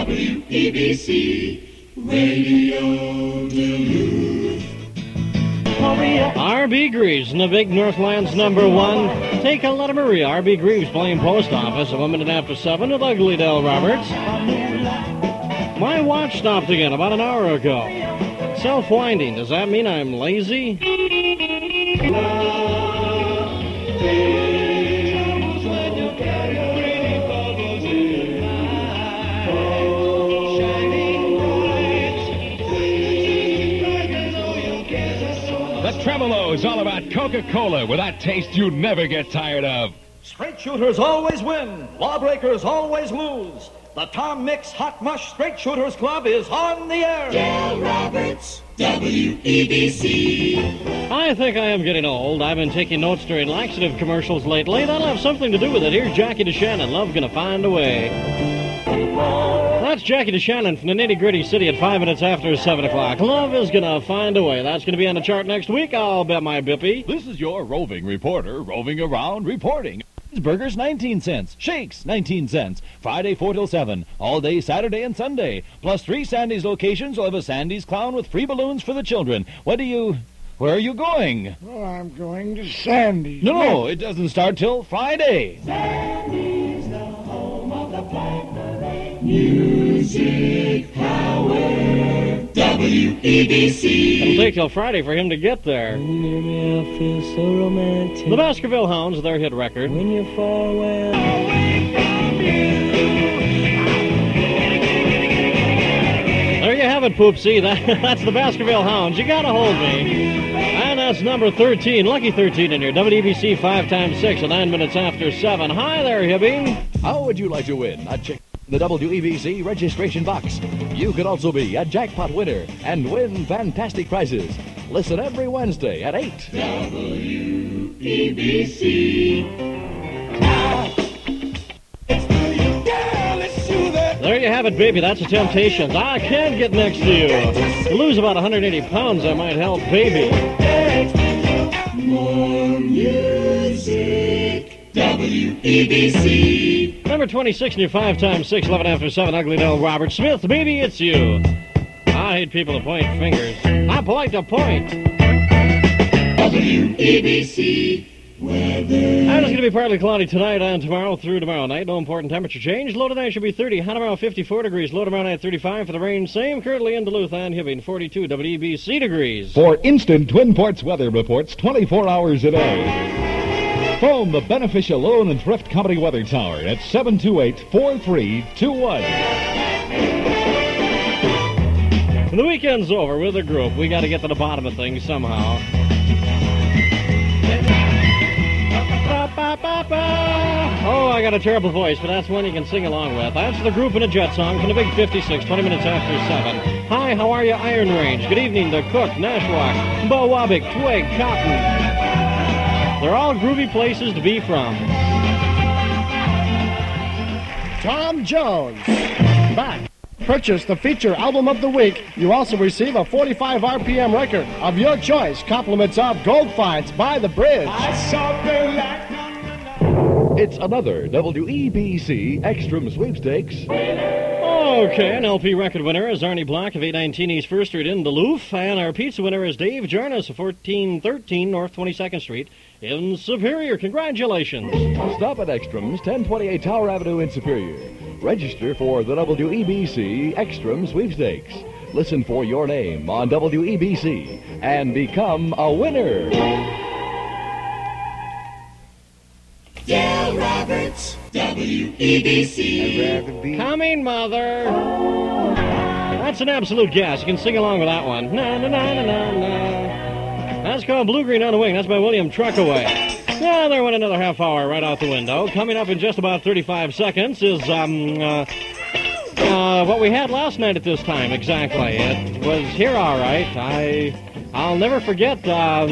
WEBC Radio Duluth. R.B. Greaves in the big Northlands number one. Take a letter Maria. R.B. Greaves playing post office. A minute after 7 with Ugly Dell Roberts. My watch stopped again about an hour ago. Self-winding. Does that mean I'm lazy? Tremolo is all about Coca-Cola with that taste you never get tired of. Straight shooters always win. Lawbreakers always lose. The Tom Mix Hot Mush Straight Shooters Club is on the air. Dale Roberts, WEBC. I think I am getting old. I've been taking notes during laxative commercials lately. That'll have something to do with it. Here's Jackie DeShannon. Love Gonna Find a Way. That's Jackie DeShannon from the nitty-gritty city at 5 minutes after 7 o'clock. Love is gonna find a way. That's gonna be on the chart next week, I'll bet my bippy. This is your roving reporter, roving around, reporting. Burgers, 19 cents. Shakes, 19 cents. Friday, 4 till 7. All day, Saturday and Sunday. Plus 3 Sandy's locations will have a Sandy's Clown with free balloons for the children. Where are you going? Oh, I'm going to Sandy's. No, it doesn't start till Friday. Sandy's the home of the Black Parade. Music Power. WEBC. It'll take till Friday for him to get there. When you're near me, I feel so romantic. The Baskerville Hounds, their hit record. When you're far away, There you have it, Poopsie. That's the Baskerville Hounds. You gotta hold me. And that's number 13, lucky 13 in here. WEBC 5 times 6 at 9 minutes after 7. Hi there, Hibbing. How would you like to win? The WEBC registration box. You could also be a jackpot winner and win fantastic prizes. Listen every Wednesday at 8. WEBC. There you have it, baby. That's the Temptations. I can't get next to you. To lose about 180 pounds, I might help, baby. More music. WEBC. Number 26 in your 5 times 6, 11 after 7, Ugly Dell Robert Smith. Baby, it's you. I hate people to point fingers. I like to point. WEBC weather. And it's going to be partly cloudy tonight and tomorrow through tomorrow night. No important temperature change. Low tonight should be 30. High tomorrow 54 degrees. Low tomorrow night 35 for the rain. Same currently in Duluth and Hibbing 42 WEBC degrees. For instant Twin Ports weather reports 24 hours a day. Phone the Beneficial Loan and Thrift Company Weather Tower at 728-4321. The weekend's over with the group. We got to get to the bottom of things somehow. Oh, I got a terrible voice, but that's one you can sing along with. That's the group in a jet song from the Big 56, 20 minutes after 7. Hi, how are you, Iron Range? Good evening to Cook, Nashwauk, Bowabic, Twig, Cotton. They're all groovy places to be from. Tom Jones. Back. Purchase the feature album of the week. You also receive a 45 RPM record of your choice. Compliments of Gold Finds by the Bridge. It's another WEBC Extreme Sweepstakes. Okay, an LP record winner is Arnie Block of 819 East 1st Street in Duluth, and our pizza winner is Dave Jarnes of 1413 North 22nd Street in Superior. Congratulations. Stop at Extreme's, 1028 Tower Avenue in Superior. Register for the WEBC Extreme Sweepstakes. Listen for your name on WEBC and become a winner. Dale Roberts, WEBC. Coming, Mother. That's an absolute gas. You can sing along with that one. Na na na na na na. That's called Blue Green on the Wing. That's by William Truckaway. Yeah, there went another half hour right out the window. Coming up in just about 35 seconds is what we had last night at this time, exactly. It was here all right. I'll never forget, at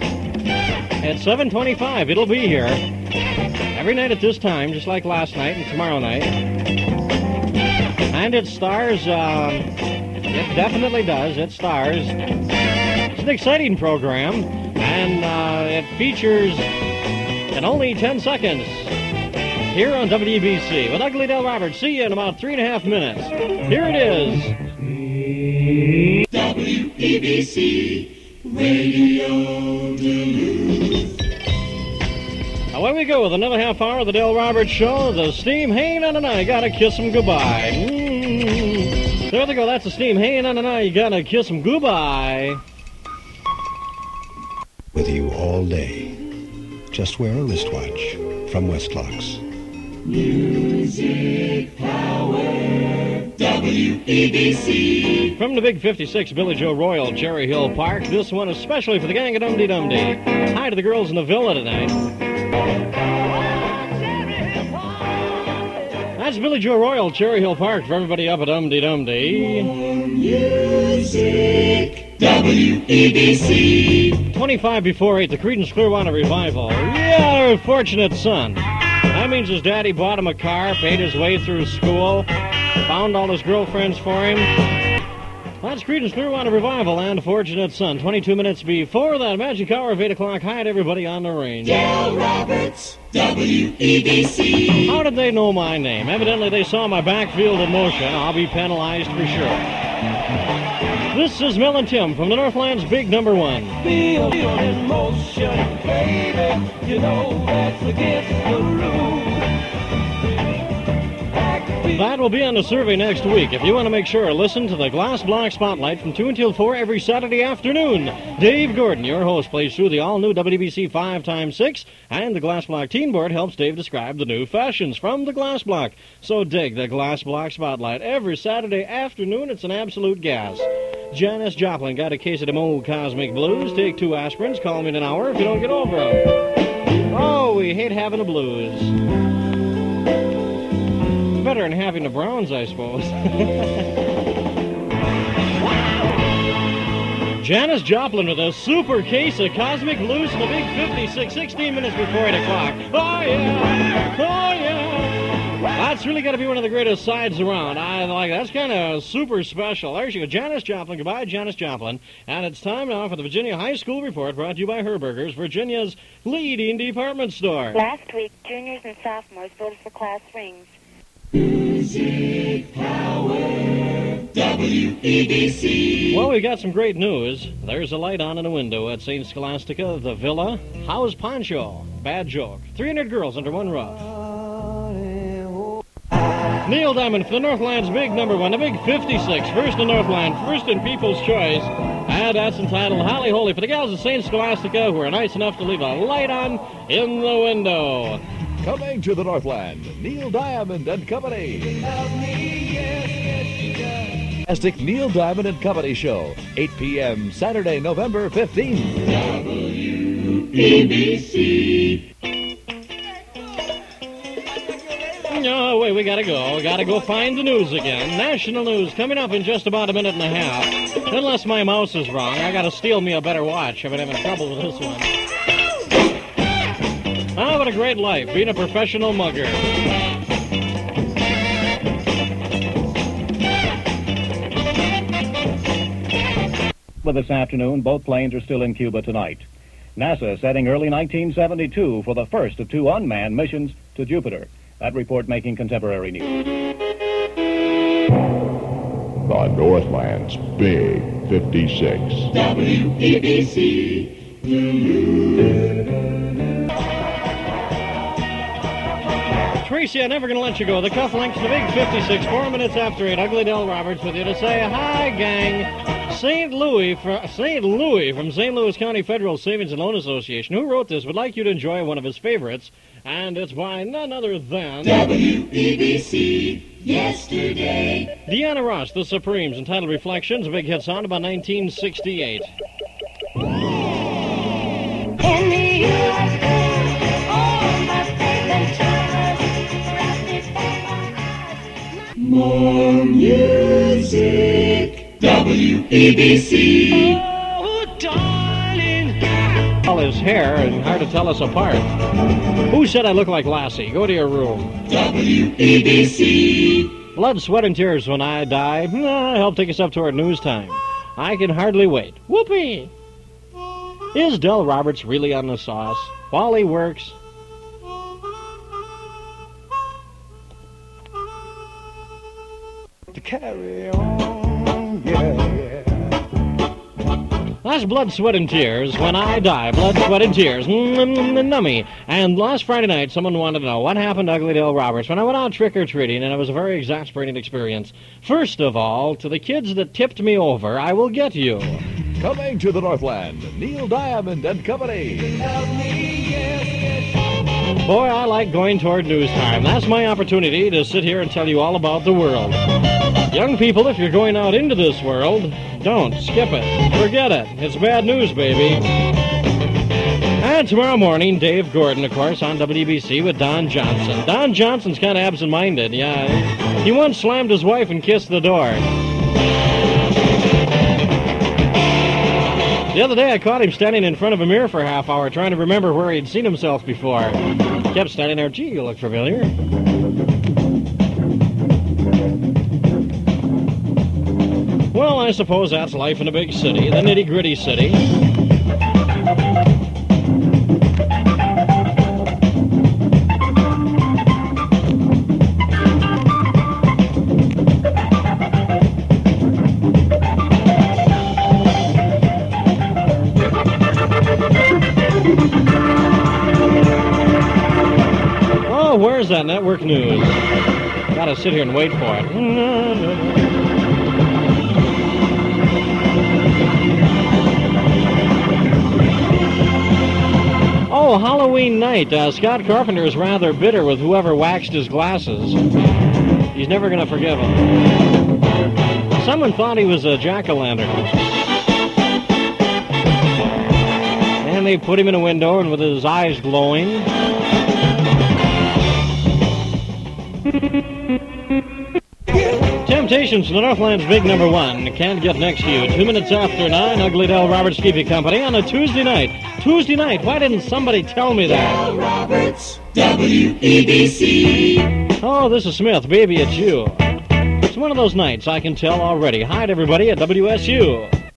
7:25, it'll be here. Every night at this time, just like last night and tomorrow night. And it stars, it definitely does, it stars. It's an exciting program, and it features, in only 10 seconds, here on WEBC with Ugly Del Roberts. See you in about 3.5 minutes. Here it is. WEBC Radio Duluth. Away we go with another half hour of the Del Roberts Show. The Steam. Hey, na na na, you gotta kiss 'em goodbye. There they go. That's the Steam. Hey, na na na, you gotta kiss 'em goodbye. With you all day. Just wear a wristwatch from Westlocks. Music Power WEBC. From the Big 56 Billy Joe Royal, Cherry Hill Park, this one especially for the gang of Dum-Dee Dum-Dee. Hi to the girls in the villa tonight. That's Billy Joe Royal, Cherry Hill Park, for everybody up at Dum-Dee Dum-Dee. Music WEBC. 25 before 8, the Creedence Clearwater Revival. Yeah, our fortunate son. That means his daddy bought him a car, paid his way through school, found all his girlfriends for him. That's Creedence Clearwater Revival and Fortunate Son. 22 minutes before that magic hour of 8 o'clock. Hi to everybody on the range. Del Roberts, WEBC. How did they know my name? Evidently they saw my backfield in motion. I'll be penalized for sure. This is Mel and Tim from the Northland's Big Number 1. Feel in motion, baby. You know that's against the rules. That will be on the survey next week. If you want to make sure, listen to the Glass Block Spotlight from 2 until 4 every Saturday afternoon. Dave Gordon, your host, plays through the all-new WBC 5x6, and the Glass Block Teen Board helps Dave describe the new fashions from the Glass Block. So dig the Glass Block Spotlight every Saturday afternoon. It's an absolute gas. Janis Joplin got a case of them old Cosmic Blues. Take 2 aspirins. Call me in an hour if you don't get over them. Oh, we hate having the blues. Better than having the Browns, I suppose. Janis Joplin with a super case of Cosmic Blues in the Big 56, 16 minutes before 8 o'clock. Oh, yeah. Oh, yeah. That's really got to be one of the greatest sides around. I like that's kind of super special. There she goes, Janis Joplin. Goodbye, Janis Joplin. And it's time now for the Virginia High School Report, brought to you by Herberger's, Virginia's leading department store. Last week, juniors and sophomores voted for class rings. Music Power WEBC. Well, we got some great news. There's a light on in the window at St. Scholastica, the Villa. How's Poncho? Bad joke. 300 girls under one roof. Neil Diamond for the Northland's Big Number 1, the Big 56. First in Northland, first in People's Choice. And that's entitled Holly Holy for the gals at St. Scholastica who are nice enough to leave a light on in the window. Coming to the Northland, Neil Diamond and Company. Fantastic Neil Diamond and Company Show, 8 p.m. Saturday, November 15th. WEBC. No, wait, we gotta go. We gotta go find the news again. National news coming up in just about a minute and a half. Unless my mouse is wrong, I gotta steal me a better watch. I've been having trouble with this one. Oh, what a great life, being a professional mugger. But this afternoon, both planes are still in Cuba tonight. NASA setting early 1972 for the first of 2 unmanned missions to Jupiter. That report making contemporary news. The Northland's Big 56. WEBC. Tracy, I'm never going to let you go. The cufflinks, the Big 56, 4 minutes after 8. Ugly Del Roberts with you to say hi, gang. St. Louis from St. Louis County Federal Savings and Loan Association, who wrote this, would like you to enjoy one of his favorites, and it's by none other than WEBC. Yesterday. Deanna Ross, The Supremes, entitled Reflections, a big hit song about 1968. In the U.S., all my faith and trust, More music. WEBC. Oh, darling. All his hair and hard to tell us apart. Who said I look like Lassie? Go to your room. WEBC. Blood, sweat, and tears when I die. Help take us up to our news time. I can hardly wait. Whoopee! Is Del Roberts really on the sauce? While he works? carry on, yeah. That's Blood, Sweat, and Tears. When I Die, Blood, Sweat, and Tears. Nummy. And last Friday night, someone wanted to know what happened to Ugly Dale Roberts when I went out trick-or-treating, and it was a very exasperating experience. First of all, to the kids that tipped me over, I will get you. Coming to the Northland, Neil Diamond and Company. Boy, I like going toward news time. That's my opportunity to sit here and tell you all about the world. Young people, if you're going out into this world, don't skip it. Forget it. It's bad news, baby. And tomorrow morning, Dave Gordon, of course, on WBC with Don Johnson. Don Johnson's kind of absent-minded, yeah. He once slammed his wife and kissed the door. The other day, I caught him standing in front of a mirror for a half hour trying to remember where he'd seen himself before. Kept standing there, gee, you look familiar. Well, I suppose that's life in a big city, the nitty-gritty city. Oh, where's that network news? Gotta sit here and wait for it. Oh, Halloween night. Scott Carpenter is rather bitter with whoever waxed his glasses. He's never going to forgive him. Someone thought he was a jack-o'-lantern. And they put him in a window and with his eyes glowing. Temptations from the Northland's big number one. Can't get next to you. 2 minutes after 9, Ugly Dale Roberts Keeping Company on a Tuesday night. Tuesday night? Why didn't somebody tell me that? Dale Roberts, WEBC. Oh, this is Smith. Baby, it's you. It's one of those nights I can tell already. Hi to everybody at WSU.